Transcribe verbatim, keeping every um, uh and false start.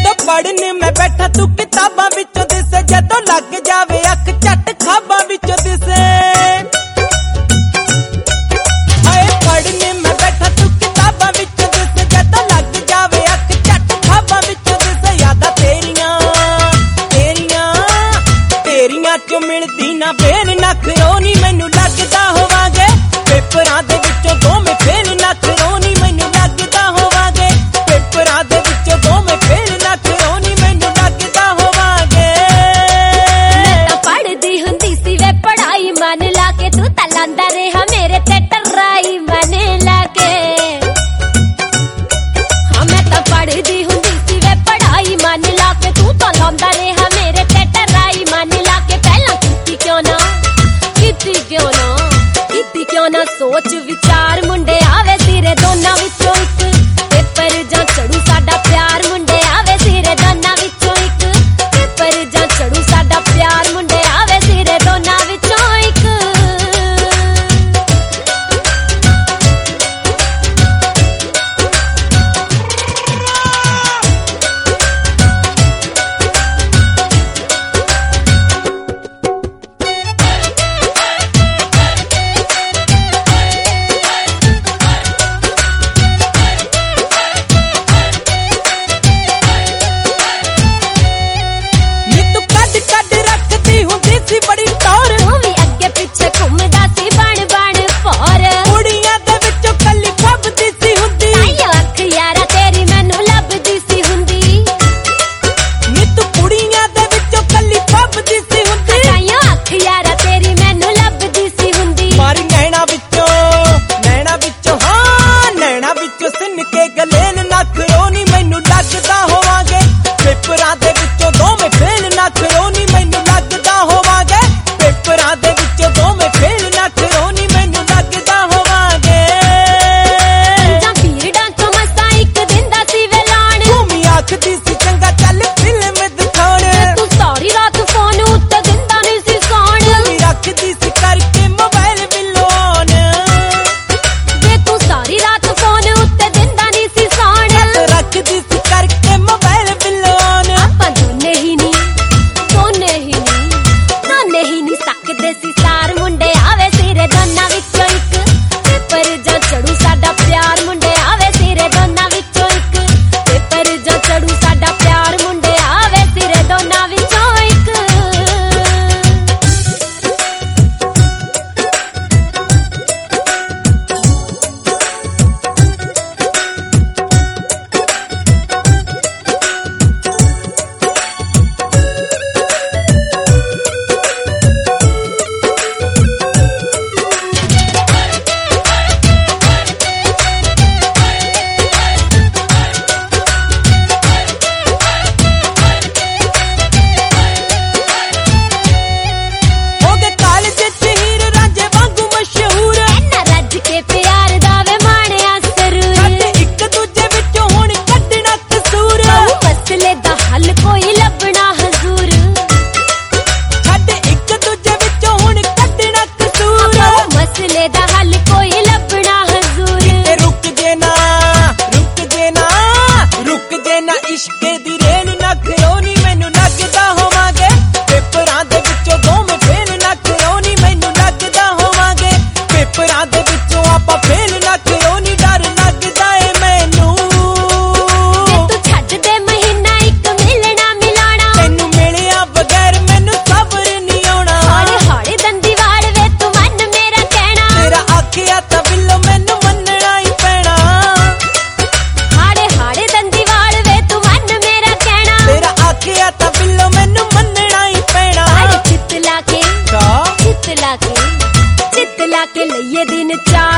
जदों पढ़ने मैं बैठा तू किताबां विचों दिसे, जदों लग जावे अख झट खाबां विचों दिसे। हाय पढ़ने मैं बैठा तू किताबां विचों दिसे, जदों लग जावे अख झट खाबां विचों दिसे। यादां तेरियां तेरियां तेरियां चों मिलदी ना बेन ना खरोनी, मैनू लगदा होवांगे पेपरां दे विचों दोवें फेल ना खरोनी, मैनू लगदा होवांगे पेपरां दे विचों दोवें फेल ना खरोनी, मैनू लगदा होवांगे। मैं तां पढ़दी हुंदी सी वे पढ़ाई मन ला के, तू तां लांदा रहा मेरे ते टर्राई मन ला के। हाँ मैं तां पढ़दी हुंदी सी वे पढ़ाई मन ला के, तू तां लांदा रहा मेरे ते टर्राई मन ला के। पहला कीती क्यों ना कीती क्यों ना कीती क्यों ना सोच विचार, मुंडे आवे सिरे दोनां विचों इक, पेपर जां चढ़ू साडा प्यार, मुंडे आवे सिरे दोनां विचों इक, पेपर जां चढ़ू साडा प्यार, मुंडे आवे सिरे दोनां विचों इक। बड़ी टौर तू भी अगे पिछे घुमदा सी बण बण फोर, कुड़ियां दे विचों कल्ली फबदी सी हुंदी, ताइयों अख यारा तेरी मैनू लभदी सी हुंदी। नी तू कुड़ियां दे विचों कल्ली फबदी सी हुंदी, ताइयों अख यारा तेरी मैनू लभदी सी हुंदी। मारी नैना विचों नैना विचों हाँ नैना विचों सिन के गलेन ना खरोनी, मैनू लगदा होवांगे पेपरां दे विचों दोवें फेल ना खरोनी, मैनू लगदा होवांगे पेपरां दे विचों दोवें फेल ना खरोनी, मैनू लगदा होवांगे। जां पीरडां चों मसां इक दिन दा सी वे लाण, भूमि आखदी सी चंगा चल फिल्म दिखाउण, तू सारी रात फोन उत्ते दिंदा नहीं सी सौण, भूमि रखदी सी करके मोबाइल बिलोन, वे तू सारी रात फोन उत्ते दिंदा नहीं सी सौण, रखदी सी करके मोबाइल बिलोन। आपां दोने ही नी दोने ही नी दोने ही नी सकदे सी सार, मुंडे आवे सिरे दोनां विचों इक, पेपर जां चढ़ू साडा प्यार, मुंडे आवे सिरे दोनां विचों इक, पेपर जां चढ़ू साडा प्यार, मुंडे आवे सिरे दोनां विचों इक। हो गए कालज च हीर रांझे वांगू मशहूर, इन्ना रज के प्यार दा वे माणिया सरूर, छड्ड इक दूजे विचों हुण कड्ढना कसूर, बहु मसले दा हल कोई लभना हजूर, छड्ड इक दूजे विचों हुण कड्ढना कसूर। बहु मसले दा हल कोई लभना हजूर। ते रुक जे ना रुक जे ना रुक जे ना इश्के दी रेल ना खरोनी, मैनू लगदा होवांगे पेपरां दे विचों दोवें फेल ना खरोनी, मैनू लगदा होवांगे पेपरां दे विचों आपां फेल ना खरोनी, डर लगदा ए मैनू वे तू छड्ड दे महीना इक मिलना मिलाना, तैनू मिलिया बगैर मैनू सबर नहीं आउणा। हौली हौली दंदी वाल वे तू मन मेरा कहना, तेरा आखिया तां बिल्लो मैनू मन्नना ही पैना, हाड़े हाड़े दंदी वाल वे तू मन मेरा कहना, तेरा आखिया तां बिल्लो मैनू मन्नना ही पैना। अरे चित ला के का चित ला के चित ला के लइए दिन चा